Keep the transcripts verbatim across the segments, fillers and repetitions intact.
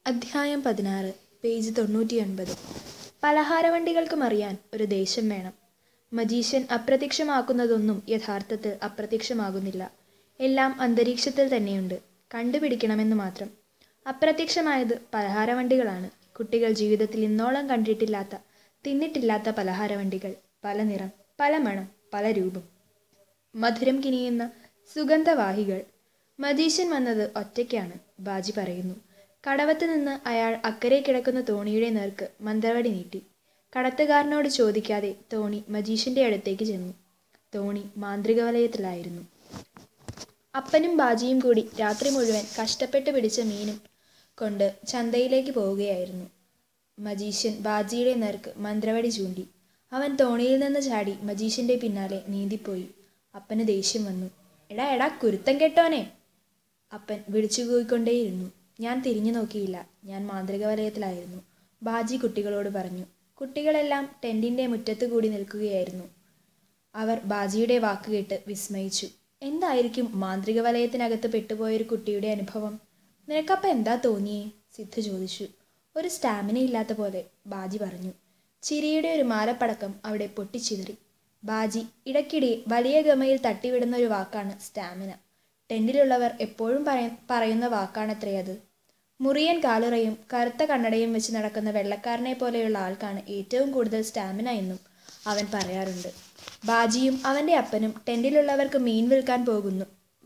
അധ്യായം പതിനാറ്, പേജ് തൊണ്ണൂറ്റിയൊൻപത്. പലഹാരവണ്ടികൾക്കും അറിയാൻ ഒരു ദേശം വേണം. മജീഷ്യൻ അപ്രത്യക്ഷമാക്കുന്നതൊന്നും യഥാർത്ഥത്തിൽ അപ്രത്യക്ഷമാകുന്നില്ല. എല്ലാം അന്തരീക്ഷത്തിൽ തന്നെയുണ്ട്, കണ്ടുപിടിക്കണമെന്ന് മാത്രം. അപ്രത്യക്ഷമായത് പലഹാരവണ്ടികളാണ്. കുട്ടികൾ ജീവിതത്തിൽ ഇന്നോളം കണ്ടിട്ടില്ലാത്ത, തിന്നിട്ടില്ലാത്ത പലഹാരവണ്ടികൾ. പല നിറം, പല മണം, പല രൂപം. മധുരം കിനിയുന്ന സുഗന്ധവാഹികൾ. മജീഷ്യൻ വന്നത് ഒറ്റയ്ക്കാണ്, ബാജി പറയുന്നു. കടവത്ത് നിന്ന് അയാൾ അക്കരെ കിടക്കുന്ന തോണിയുടെ നേർക്ക് മന്ത്രവടി നീട്ടി. കടത്തുകാരനോട് ചോദിക്കാതെ തോണി മജീഷ്യന്റെ അടുത്തേക്ക് ചെന്നു. തോണി മാന്ത്രിക വലയത്തിലായിരുന്നു. അപ്പനും ബാജിയും കൂടി രാത്രി മുഴുവൻ കഷ്ടപ്പെട്ട് പിടിച്ച മീനും കൊണ്ട് ചന്തയിലേക്ക് പോവുകയായിരുന്നു. മജീഷ്യൻ ബാജിയുടെ നേർക്ക് മന്ത്രവടി ചൂണ്ടി. അവൻ തോണിയിൽ നിന്ന് ചാടി മജീഷ്യന്റെ പിന്നാലെ നീന്തിപ്പോയി. അപ്പന് ദേഷ്യം വന്നു. എടാ എടാ കുരുത്തം കെട്ടോനെ! അപ്പൻ വിളിച്ചുകൂയിക്കൊണ്ടേയിരുന്നു. ഞാൻ തിരിഞ്ഞു നോക്കിയില്ല, ഞാൻ മാന്ത്രിക വലയത്തിലായിരുന്നു, ബാജി കുട്ടികളോട് പറഞ്ഞു. കുട്ടികളെല്ലാം ടെന്റിന്റെ മുറ്റത്ത് കൂടി നിൽക്കുകയായിരുന്നു. അവർ ബാജിയുടെ വാക്ക് കേട്ട് വിസ്മയിച്ചു. എന്തായിരിക്കും മാന്ത്രിക വലയത്തിനകത്ത് പെട്ടുപോയൊരു കുട്ടിയുടെ അനുഭവം? നിനക്കപ്പം എന്താ തോന്നിയേ? സിദ്ധു ചോദിച്ചു. ഒരു സ്റ്റാമിന ഇല്ലാത്ത പോലെ, ബാജി പറഞ്ഞു. ചിരിയുടെ ഒരു മാലപ്പടക്കം അവിടെ പൊട്ടിച്ചിതറി. ബാജി ഇടയ്ക്കിടെ വലിയ ഗമയിൽ തട്ടിവിടുന്ന ഒരു വാക്കാണ് സ്റ്റാമിന. ടെന്റിലുള്ളവർ എപ്പോഴും പറയ പറയുന്ന വാക്കാണത്രേ അത്. മുറിയൻ കാലുറയും കറുത്ത കണ്ണടയും വെച്ച് നടക്കുന്ന വെള്ളക്കാരനെ പോലെയുള്ള ആൾക്കാണ് ഏറ്റവും കൂടുതൽ സ്റ്റാമിന എന്നും അവൻ പറയാറുണ്ട്. ബാജിയും അവന്റെ അപ്പനും ടെന്റിലുള്ളവർക്ക് മീൻ വിൽക്കാൻ പോകുന്നു.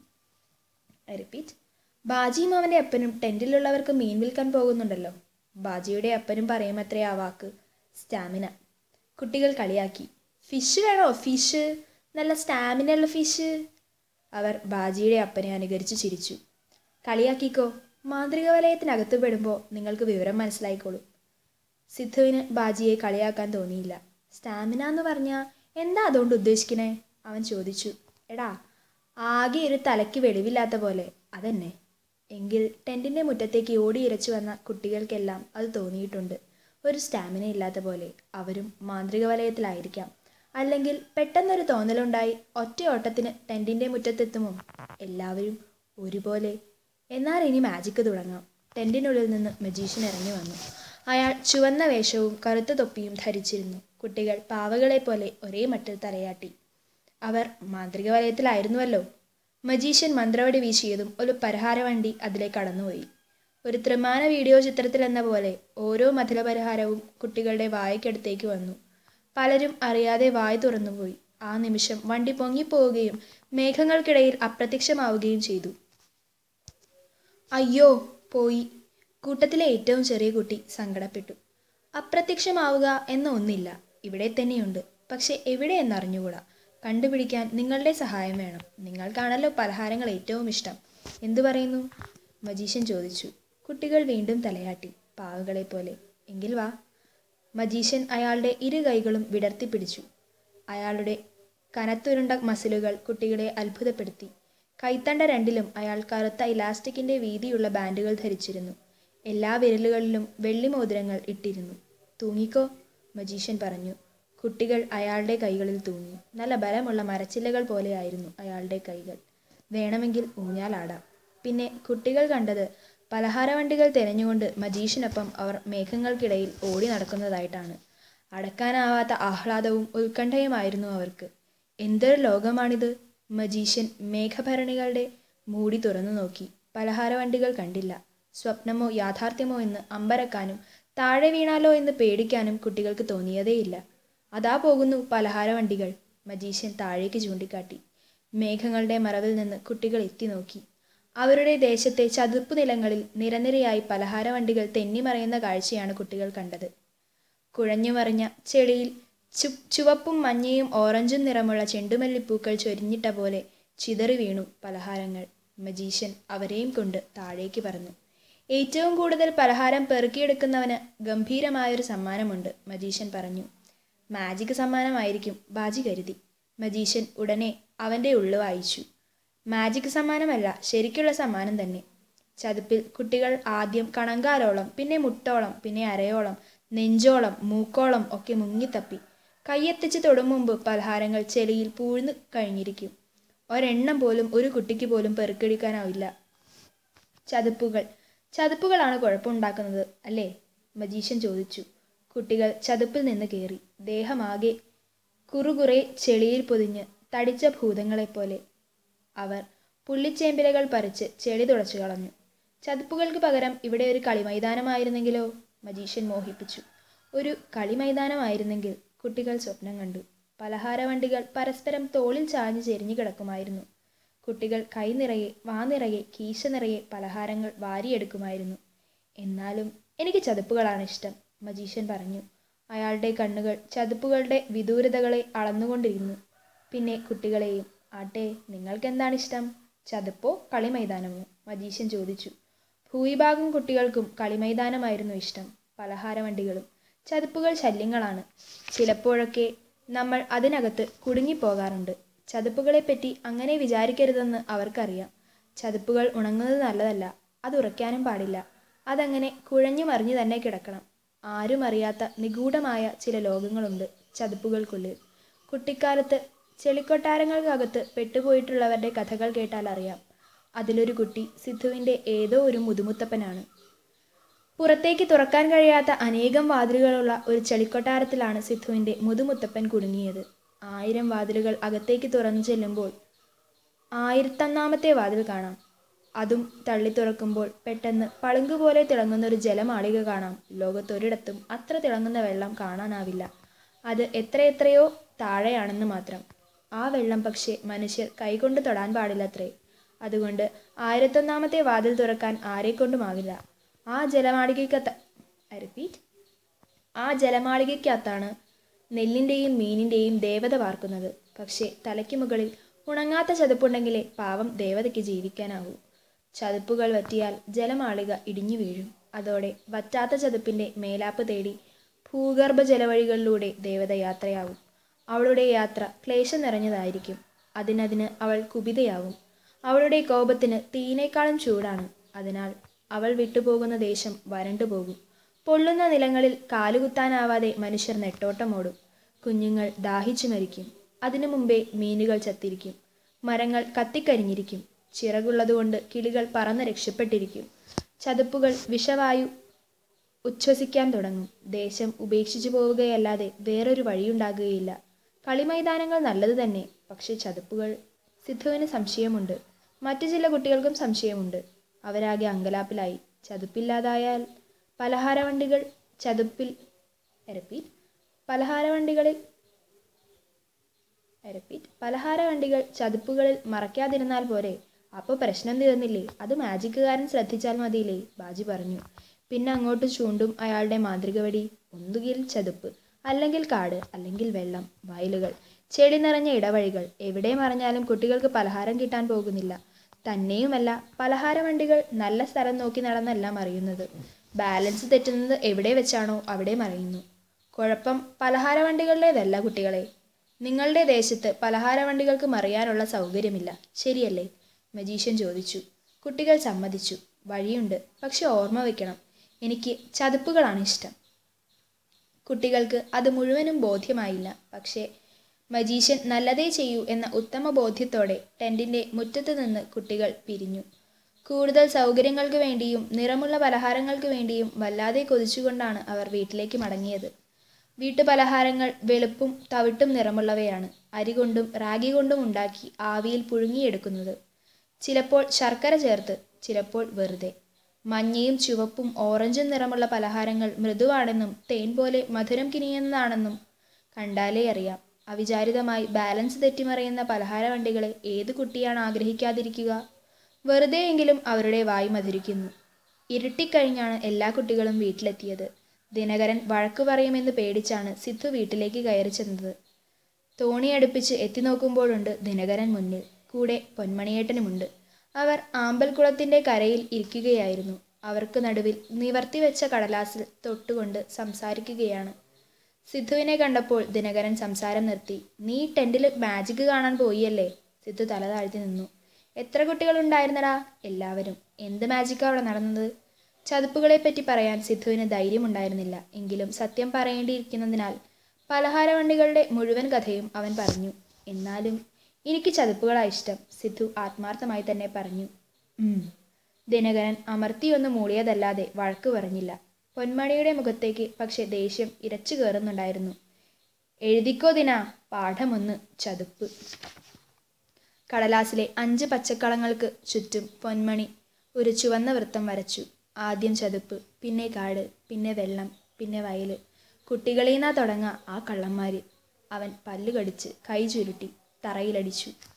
I repeat. ബാജിയും അവന്റെ അപ്പനും ടെന്റിലുള്ളവർക്ക് മീൻ വിൽക്കാൻ പോകുന്നുണ്ടല്ലോ. ബാജിയുടെ അപ്പനും പറയുമത്രേ ആ വാക്ക്, സ്റ്റാമിന. കുട്ടികൾ കളിയാക്കി. ഫിഷ് വേണോ? ഫിഷ്, നല്ല സ്റ്റാമിന ഉള്ള ഫിഷ്. അവർ ബാജിയുടെ അപ്പനെ അനുകരിച്ച് ചിരിച്ചു. കളിയാക്കിക്കോ, മാന്ത്രിക വലയത്തിനകത്ത് പെടുമ്പോൾ നിങ്ങൾക്ക് വിവരം മനസ്സിലായിക്കോളും. സിദ്ധുവിന് ബാജിയെ കളിയാക്കാൻ തോന്നിയില്ല. സ്റ്റാമിന എന്ന് പറഞ്ഞാൽ എന്താ അതുകൊണ്ട് ഉദ്ദേശിക്കണേ? അവൻ ചോദിച്ചു. എടാ, ആകെ ഒരു തലയ്ക്ക് വെളിവില്ലാത്ത പോലെ, അതെന്നെ. എങ്കിൽ ടെന്റിന്റെ മുറ്റത്തേക്ക് ഓടി ഇരച്ചു വന്ന കുട്ടികൾക്കെല്ലാം അത് തോന്നിയിട്ടുണ്ട്, ഒരു സ്റ്റാമിന ഇല്ലാത്ത പോലെ. അവരും മാന്ത്രിക വലയത്തിലായിരിക്കാം. അല്ലെങ്കിൽ പെട്ടെന്നൊരു തോന്നലുണ്ടായി ഒറ്റ ഓട്ടത്തിന് ടെന്റിന്റെ മുറ്റത്തെത്തുമോ എല്ലാവരും ഒരുപോലെ. എന്നാൽ ഇനി മാജിക്ക് തുടങ്ങാം. ടെന്റിനുള്ളിൽ നിന്ന് മജീഷ്യൻ ഇറങ്ങി വന്നു. അയാൾ ചുവന്ന വേഷവും കറുത്ത തൊപ്പിയും ധരിച്ചിരുന്നു. കുട്ടികൾ പാവകളെ പോലെ ഒരേ മട്ടിൽ തലയാട്ടി. അവർ മാന്ത്രിക വലയത്തിലായിരുന്നുവല്ലോ. മജീഷ്യൻ മന്ത്രവടി വീശിയതും ഒരു പലഹാരവണ്ടി അതിലെ കടന്നുപോയി. ഒരു ത്രിമാന വീഡിയോ ചിത്രത്തിലെന്ന പോലെ ഓരോ മധുരപലഹാരവും കുട്ടികളുടെ വായ്ക്കടുത്തേക്ക് വന്നു. പലരും അറിയാതെ വായ് തുറന്നുപോയി. ആ നിമിഷം വണ്ടി പൊങ്ങിപ്പോവുകയും മേഘങ്ങൾക്കിടയിൽ അപ്രത്യക്ഷമാവുകയും ചെയ്തു. അയ്യോ, പോയി. കൂട്ടത്തിലെ ഏറ്റവും ചെറിയ കുട്ടി സങ്കടപ്പെട്ടു. അപ്രത്യക്ഷമാവുക എന്ന ഒന്നില്ല, ഇവിടെ തന്നെയുണ്ട്. പക്ഷെ എവിടെ എന്നറിഞ്ഞുകൂടാ. കണ്ടുപിടിക്കാൻ നിങ്ങളുടെ സഹായം വേണം. നിങ്ങൾക്കാണല്ലോ പലഹാരങ്ങൾ ഏറ്റവും ഇഷ്ടം. എന്തു പറയുന്നു? മജീഷ്യൻ ചോദിച്ചു. കുട്ടികൾ വീണ്ടും തലയാട്ടി, പാവകളെ പോലെ. എങ്കിൽ വാ. മജീഷ്യൻ അയാളുടെ ഇരു കൈകളും വിടർത്തിപ്പിടിച്ചു. അയാളുടെ കനത്തുരുണ്ട മസിലുകൾ കുട്ടികളെ അത്ഭുതപ്പെടുത്തി. കൈത്തണ്ട രണ്ടിലും അയാൾ കറുത്ത ഇലാസ്റ്റിക്കിന്റെ വീതിയുള്ള ബാൻഡുകൾ ധരിച്ചിരുന്നു. എല്ലാ വിരലുകളിലും വെള്ളി മോതിരങ്ങൾ ഇട്ടിരുന്നു. തൂങ്ങിക്കോ, മജീഷ്യൻ പറഞ്ഞു. കുട്ടികൾ അയാളുടെ കൈകളിൽ തൂങ്ങി. നല്ല ബലമുള്ള മരച്ചില്ലകൾ പോലെയായിരുന്നു അയാളുടെ കൈകൾ. വേണമെങ്കിൽ ഊഞ്ഞാലാടാം. പിന്നെ കുട്ടികൾ കണ്ടത് പലഹാരവണ്ടികൾ തിരഞ്ഞുകൊണ്ട് മജീഷ്യനൊപ്പം അവർ മേഘങ്ങൾക്കിടയിൽ ഓടി നടക്കുന്നതായിട്ടാണ്. അടക്കാനാവാത്ത ആഹ്ലാദവും ഉത്കണ്ഠയുമായിരുന്നു അവർക്ക്. എന്തൊരു ലോകമാണിത്! മജീഷ്യൻ മേഘഭരണികളുടെ മൂടി തുറന്നു നോക്കി. പലഹാരവണ്ടികൾ കണ്ടില്ല. സ്വപ്നമോ യാഥാർത്ഥ്യമോ എന്ന് അമ്പരക്കാനും താഴെ വീണാലോ എന്ന് പേടിക്കാനും കുട്ടികൾക്ക് തോന്നിയതേയില്ല. അതാ പോകുന്നു പലഹാരവണ്ടികൾ, മജീഷ്യൻ താഴേക്ക് ചൂണ്ടിക്കാട്ടി. മേഘങ്ങളുടെ മറവിൽ നിന്ന് കുട്ടികൾ എത്തി നോക്കി. അവരുടെ ദേശത്തെ ചതുപ്പ് നിലങ്ങളിൽ നിരനിരയായി പലഹാരവണ്ടികൾ തെന്നിമറയുന്ന കാഴ്ചയാണ് കുട്ടികൾ കണ്ടത്. കുഴഞ്ഞുമറിഞ്ഞ ചെളിയിൽ ചു ചുവപ്പും മഞ്ഞയും ഓറഞ്ചും നിറമുള്ള ചെണ്ടുമല്ലിപ്പൂക്കൾ ചൊരിഞ്ഞിട്ട പോലെ ചിതറി വീണു പലഹാരങ്ങൾ. മജീഷ്യൻ അവരെയും കൊണ്ട് താഴേക്ക് പറന്നു. ഏറ്റവും കൂടുതൽ പലഹാരം പെറുക്കിയെടുക്കുന്നവന് ഗംഭീരമായൊരു സമ്മാനമുണ്ട്, മജീഷ്യൻ പറഞ്ഞു. മാജിക് സമ്മാനമായിരിക്കും, ബാജി കരുതി. മജീഷ്യൻ ഉടനെ അവന്റെ ഉള്ളു വായിച്ചു. മാജിക് സമ്മാനമല്ല, ശരിക്കുള്ള സമ്മാനം തന്നെ. ചതുപ്പിൽ കുട്ടികൾ ആദ്യം കണങ്കാലോളം, പിന്നെ മുട്ടോളം, പിന്നെ അരയോളം, നെഞ്ചോളം, മൂക്കോളം ഒക്കെ മുങ്ങിത്തപ്പി. കൈയെത്തിച്ച് തൊടും മുമ്പ് പലഹാരങ്ങൾ ചെളിയിൽ പൂഴ്ന്നു കഴിഞ്ഞിരിക്കും. ഒരെണ്ണം പോലും ഒരു കുട്ടിക്ക് പോലും പെറുക്കിയെടുക്കാനാവില്ല. ചതുപ്പുകൾ ചതുപ്പുകളാണ് കുഴപ്പമുണ്ടാക്കുന്നത് അല്ലേ? മജീഷ്യൻ ചോദിച്ചു. കുട്ടികൾ ചതുപ്പിൽ നിന്ന് കയറി. ദേഹമാകെ കുറുകുറെ ചെളിയിൽ പൊതിഞ്ഞ് തടിച്ച ഭൂതങ്ങളെപ്പോലെ. അവർ പുള്ളിച്ചേമ്പിലകൾ പറിച്ച് ചെളി തുടച്ചു കളഞ്ഞു. ചതുപ്പുകൾക്ക് പകരം ഇവിടെ ഒരു കളിമൈതാനമായിരുന്നെങ്കിലോ? മജീഷ്യൻ മോഹിപ്പിച്ചു. ഒരു കളിമൈതാനമായിരുന്നെങ്കിൽ, കുട്ടികൾ സ്വപ്നം കണ്ടു. പലഹാരവണ്ടികൾ പരസ്പരം തോളിൽ ചാഞ്ഞ് ചെരിഞ്ഞു കിടക്കുമായിരുന്നു. കുട്ടികൾ കൈ നിറയെ, വാ നിറയെ, കീശ നിറയെ പലഹാരങ്ങൾ വാരിയെടുക്കുമായിരുന്നു. എന്നാലും എനിക്ക് ചതുപ്പുകളാണ് ഇഷ്ടം, മജീഷ്യൻ പറഞ്ഞു. അയാളുടെ കണ്ണുകൾ ചതുപ്പുകളുടെ വിദൂരതകളെ അളന്നുകൊണ്ടിരുന്നു. പിന്നെ കുട്ടികളെയും. ആട്ടെ, നിങ്ങൾക്കെന്താണിഷ്ടം? ചതുപ്പോ കളിമൈതാനമോ? മജീഷ്യൻ ചോദിച്ചു. ഭൂരിഭാഗം കുട്ടികൾക്കും കളിമൈതാനമായിരുന്നു ഇഷ്ടം. പലഹാരവണ്ടികളും. ചതുപ്പുകൾ ശല്യങ്ങളാണ്. ചിലപ്പോഴൊക്കെ നമ്മൾ അതിനകത്ത് കുടുങ്ങിപ്പോകാറുണ്ട്. ചതുപ്പുകളെപ്പറ്റി അങ്ങനെ വിചാരിക്കരുതെന്ന് അവർക്കറിയാം. ചതുപ്പുകൾ ഉണങ്ങുന്നത് നല്ലതല്ല. അത് ഉറയ്ക്കാനും പാടില്ല. അതങ്ങനെ കുഴഞ്ഞു മറിഞ്ഞു തന്നെ കിടക്കണം. ആരും അറിയാത്ത നിഗൂഢമായ ചില ലോകങ്ങളുണ്ട് ചതുപ്പുകൾക്കുള്ളിൽ. കുട്ടിക്കാലത്ത് ചെളിക്കൊട്ടാരങ്ങൾക്കകത്ത് പെട്ടുപോയിട്ടുള്ളവരുടെ കഥകൾ കേട്ടാൽ അറിയാം. അതിലൊരു കുട്ടി സിദ്ധുവിൻ്റെ ഏതോ ഒരു മുതുമുത്തപ്പനാണ്. പുറത്തേക്ക് തുറക്കാൻ കഴിയാത്ത അനേകം വാതിലുകളുള്ള ഒരു ചെളിക്കൊട്ടാരത്തിലാണ് സിദ്ധുവിൻ്റെ മുതുമുത്തപ്പൻ കുടുങ്ങിയത്. ആയിരം വാതിലുകൾ അകത്തേക്ക് തുറന്നു ചെല്ലുമ്പോൾ ആയിരത്തൊന്നാമത്തെ വാതിൽ കാണാം. അതും തള്ളി തുറക്കുമ്പോൾ പെട്ടെന്ന് പളുങ്കുപോലെ തിളങ്ങുന്നൊരു ജലമാളിക കാണാം. ലോകത്തൊരിടത്തും അത്ര തിളങ്ങുന്ന വെള്ളം കാണാനാവില്ല. അത് എത്രയെത്രയോ താഴെയാണെന്ന് മാത്രം. ആ വെള്ളം പക്ഷേ മനുഷ്യർ കൈകൊണ്ട് തൊടാൻ പാടില്ലത്രേ. അതുകൊണ്ട് ആയിരത്തൊന്നാമത്തെ വാതിൽ തുറക്കാൻ ആരെക്കൊണ്ടുമാവില്ല. ആ ജലമാളികയ്ക്കകത്ത് ഐ റിപ്പീറ്റ് ആ ജലമാളികയ്ക്കകത്താണ് നെല്ലിൻ്റെയും മീനിൻ്റെയും ദേവത പാർക്കുന്നത്. പക്ഷേ തലയ്ക്ക് മുകളിൽ ഉണങ്ങാത്ത ചതുപ്പുണ്ടെങ്കിലേ പാവം ദേവതയ്ക്ക് ജീവിക്കാനാവൂ. ചതുപ്പുകൾ വറ്റിയാൽ ജലമാളിക ഇടിഞ്ഞു വീഴും. അതോടെ വറ്റാത്ത ചതുപ്പിൻ്റെ മേലാപ്പ് തേടി ഭൂഗർഭ ജലവഴികളിലൂടെ ദേവത യാത്രയാവും. അവളുടെ യാത്ര ക്ലേശം നിറഞ്ഞതായിരിക്കും. അതിനതിന് അവൾ കുപിതയാവും. അവളുടെ കോപത്തിന് തീയിനേക്കാളും ചൂടാണ്. അതിനാൽ അവൾ വിട്ടുപോകുന്ന ദേശം വരണ്ടുപോകും. പൊള്ളുന്ന നിലങ്ങളിൽ കാലുകുത്താനാവാതെ മനുഷ്യർ നെട്ടോട്ടമോടും. കുഞ്ഞുങ്ങൾ ദാഹിച്ചു മരിക്കും. അതിനു മുമ്പേ മീനുകൾ ചത്തിരിക്കും. മരങ്ങൾ കത്തിക്കരിഞ്ഞിരിക്കും. ചിറകുള്ളതുകൊണ്ട് കിളികൾ പറന്ന് രക്ഷപ്പെട്ടിരിക്കും. ചതുപ്പുകൾ വിഷവായു ഉച്ഛ്വസിക്കാൻ തുടങ്ങും. ദേശം ഉപേക്ഷിച്ചു പോവുകയല്ലാതെ വേറൊരു വഴിയുണ്ടാകുകയില്ല. കളിമൈതാനങ്ങൾ നല്ലത് തന്നെ, പക്ഷേ ചതുപ്പുകൾ? സിദ്ധുവിന് സംശയമുണ്ട്. മറ്റു ചില കുട്ടികൾക്കും സംശയമുണ്ട്. അവരാകെ അങ്കലാപ്പിലായി. ചതുപ്പില്ലാതായാൽ പലഹാരവണ്ടികൾ ചതുപ്പിൽ റിപ്പീറ്റ് പലഹാരവണ്ടികളിൽ റിപ്പീറ്റ് പലഹാരവണ്ടികൾ ചതുപ്പുകളിൽ മറയ്ക്കാതിരുന്നാൽ പോരെ? അപ്പോൾ പ്രശ്നം തീർന്നില്ലേ? അത് മാജിക്കുകാരൻ ശ്രദ്ധിച്ചാൽ മതിയില്ലേ? ബാജി പറഞ്ഞു. പിന്നെ അങ്ങോട്ട് ചൂണ്ടും അയാളുടെ മാന്ത്രിക വടി. ഒന്നുകിൽ ചതുപ്പ്, അല്ലെങ്കിൽ കാട്, അല്ലെങ്കിൽ വെള്ളം, വയലുകൾ, ചെളി നിറഞ്ഞ ഇടവഴികൾ. എവിടെ മറിഞ്ഞാലും കുട്ടികൾക്ക് പലഹാരം കിട്ടാൻ പോകുന്നില്ല. തന്നെയുമല്ല, പലഹാരവണ്ടികൾ നല്ല സ്ഥലം നോക്കി നടന്നല്ല മറിയുന്നത്. ബാലൻസ് തെറ്റുന്നത് എവിടെ വെച്ചാണോ അവിടെ മറിയുന്നു. കുഴപ്പം പലഹാരവണ്ടികളുടേതല്ല കുട്ടികളെ. നിങ്ങളുടെ ദേശത്ത് പലഹാരവണ്ടികൾക്ക് മറിയാനുള്ള സൗകര്യമില്ല, ശരിയല്ലേ? മജീഷ്യൻ ചോദിച്ചു. കുട്ടികൾ സമ്മതിച്ചു. വഴിയുണ്ട്, പക്ഷെ ഓർമ്മ വയ്ക്കണം, എനിക്ക് ചതുപ്പുകളാണ് ഇഷ്ടം. കുട്ടികൾക്ക് അത് മുഴുവനും ബോധ്യമായില്ല. പക്ഷേ മജീഷ്യൻ നല്ലതേ ചെയ്യൂ എന്ന ഉത്തമ ബോധ്യത്തോടെ ടെൻറ്റിൻ്റെ മുറ്റത്ത് നിന്ന് കുട്ടികൾ പിരിഞ്ഞു. കൂടുതൽ സൗകര്യങ്ങൾക്ക് വേണ്ടിയും നിറമുള്ള പലഹാരങ്ങൾക്ക് വേണ്ടിയും വല്ലാതെ കൊതിച്ചുകൊണ്ടാണ് അവർ വീട്ടിലേക്ക് മടങ്ങിയത്. വീട്ടുപലഹാരങ്ങൾ വെളുപ്പും തവിട്ടും നിറമുള്ളവയാണ്. അരി കൊണ്ടും റാഗി കൊണ്ടും ഉണ്ടാക്കി ആവിയിൽ പുഴുങ്ങിയെടുക്കുന്നത്. ചിലപ്പോൾ ശർക്കര ചേർത്ത്, ചിലപ്പോൾ വെറുതെ. മഞ്ഞയും ചുവപ്പും ഓറഞ്ചും നിറമുള്ള പലഹാരങ്ങൾ മൃദുവാണെന്നും തേൻ പോലെ മധുരം കിനിയുന്നതാണെന്നും കണ്ടാലേ അറിയാം. അവിചാരിതമായി ബാലൻസ് തെറ്റിമറിയുന്ന പലഹാരവണ്ടികളെ ഏത് കുട്ടിയാണ് ആഗ്രഹിക്കാതിരിക്കുക? വെറുതെയെങ്കിലും അവരുടെ വായു മധുരിക്കുന്നു. ഇരുട്ടിക്കഴിഞ്ഞാണ് എല്ലാ കുട്ടികളും വീട്ടിലെത്തിയത്. ദിനകരൻ വഴക്കു പറയുമെന്ന് പേടിച്ചാണ് സിദ്ധു വീട്ടിലേക്ക് കയറി ചെന്നത്. തോണി അടുപ്പിച്ച് എത്തി നോക്കുമ്പോഴുണ്ട് ദിനകരൻ മുന്നിൽ. കൂടെ പൊന്മണിയേട്ടനുമുണ്ട്. അവർ ആമ്പൽക്കുളത്തിൻ്റെ കരയിൽ ഇരിക്കുകയായിരുന്നു. അവർക്ക് നടുവിൽ നിവർത്തിവെച്ച കടലാസിൽ തൊട്ടുകൊണ്ട് സംസാരിക്കുകയാണ്. സിദ്ധുവിനെ കണ്ടപ്പോൾ ദിനകരൻ സംസാരം നിർത്തി. നീ ടെൻറ്റിൽ മാജിക് കാണാൻ പോയിയല്ലേ? സിദ്ധു തല താഴ്ത്തി നിന്നു. എത്ര കുട്ടികളുണ്ടായിരുന്നടാ? എല്ലാവരും. എന്ത് മാജിക്കാണ് അവിടെ നടന്നത്? ചതുപ്പുകളെപ്പറ്റി പറയാൻ സിദ്ധുവിന് ധൈര്യമുണ്ടായിരുന്നില്ല. എങ്കിലും സത്യം പറയേണ്ടിയിരിക്കുന്നതിനാൽ പലഹാരവണ്ടികളുടെ മുഴുവൻ കഥയും അവൻ പറഞ്ഞു. എന്നാലും എനിക്ക് ചതുപ്പുകളാണ് ഇഷ്ടം, സിദ്ധു ആത്മാർത്ഥമായി തന്നെ പറഞ്ഞു. ഉം ദിനകരൻ അമർത്തിയൊന്ന് മൂളിയതല്ലാതെ വഴക്കു പറഞ്ഞില്ല. പൊന്മണിയുടെ മുഖത്തേക്ക് പക്ഷെ ദേഷ്യം ഇരച്ചു കയറുന്നുണ്ടായിരുന്നു. എഴുതിക്കോ ദിനാ, പാഠമൊന്ന് ചതുപ്പ്. കടലാസിലെ അഞ്ച് പച്ചക്കളങ്ങൾക്ക് ചുറ്റും പൊന്മണി ഒരു ചുവന്ന വൃത്തം വരച്ചു. ആദ്യം ചതുപ്പ്, പിന്നെ കാട്, പിന്നെ വെള്ളം, പിന്നെ വയല്. കുട്ടികളീന്നാ തുടങ്ങാ ആ കള്ളന്മാര്. അവൻ പല്ലുകടിച്ച് കൈ ചുരുട്ടി തറയിലടിച്ചു.